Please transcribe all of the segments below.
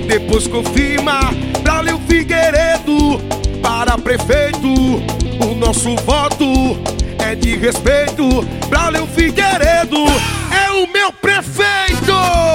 depois confirma. Braulio Figueiredo para prefeito, o nosso voto é de respeito. Braulio Figueiredo é o meu prefeito.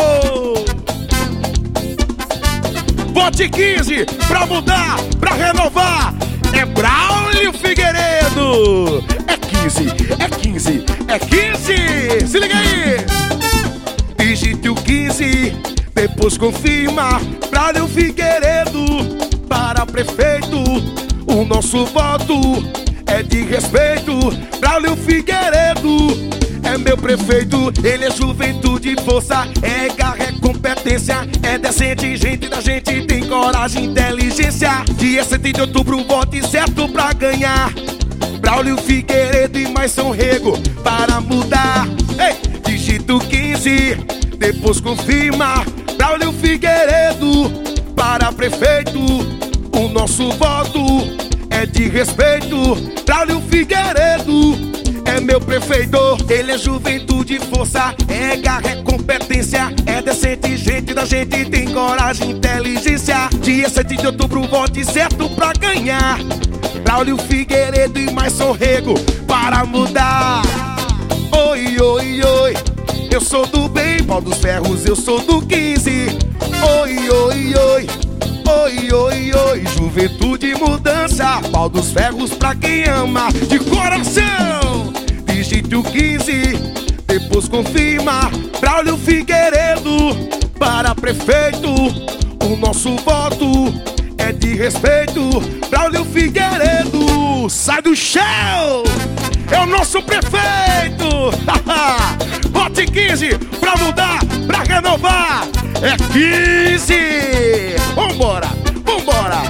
Vote 15 pra mudar, pra renovar. É Braulio Figueiredo. É 15, é 15, é 15. Se liga aí. Digite o 15, depois confirma. Braulio Figueiredo para prefeito, o nosso voto é de respeito. Braulio Figueiredo é meu prefeito. Ele é juventude, força, é garra, é competência, é decente, gente da gente, tem coragem, inteligência. Dia 7 de outubro, vote certo pra ganhar. Braulio Figueiredo e mais São Rego para mudar. Ei, digita o 15, depois confirma. Braulio Figueiredo para prefeito, o nosso voto é de respeito. Braulio Figueiredo é meu prefeito. Ele é juventude, força, é garra, é competência, é decente, gente da gente, tem coragem, inteligência. Dia 7 de outubro, vote certo pra ganhar. Braulio Figueiredo e mais São Rego para mudar. Oi, oi, oi, eu sou do bem, pau dos ferros, eu sou do 15. Oi, oi, oi, oi, oi, oi, juventude e mudança, pau dos ferros pra quem ama de coração. Digite o 15, depois confirma. Braulio Figueiredo para prefeito, o nosso voto é de respeito. Braulio Figueiredo, sai do chão, é o nosso prefeito. Vote 15 pra mudar, pra renovar. É 15. Vambora, vambora.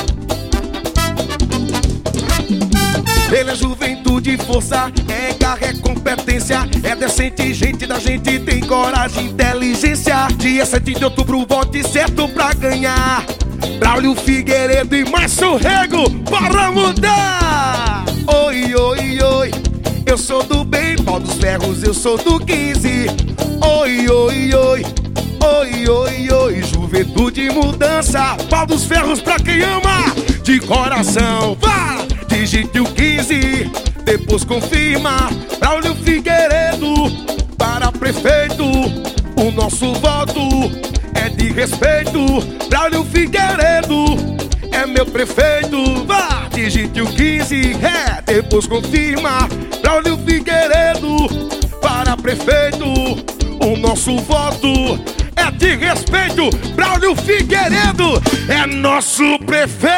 Ele é juventude, força, é garra, é competência, é decente, gente da gente, tem coragem, inteligência. Dia 7 de outubro, vote certo pra ganhar. Braulio Figueiredo e mais São Rego para mudar. Oi, oi, oi, eu sou do bem, pau dos ferros, eu sou do 15. Oi, oi, oi, oi, oi, oi, juventude e mudança, pau dos ferros pra quem ama de coração. Vá! Digite o 15, depois confirma. Braulio Figueiredo para prefeito, o nosso voto é de respeito. Braulio Figueiredo é meu prefeito. Vá! Digite o 15, depois confirma. Braulio Figueiredo para prefeito, o nosso voto é de respeito. Braulio Figueiredo é nosso prefeito.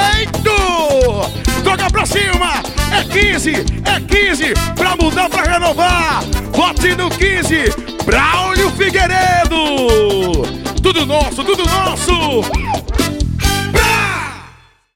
Toca pra cima, é 15 pra mudar, pra renovar. Vote no 15, Braulio Figueiredo. Tudo nosso, tudo nosso.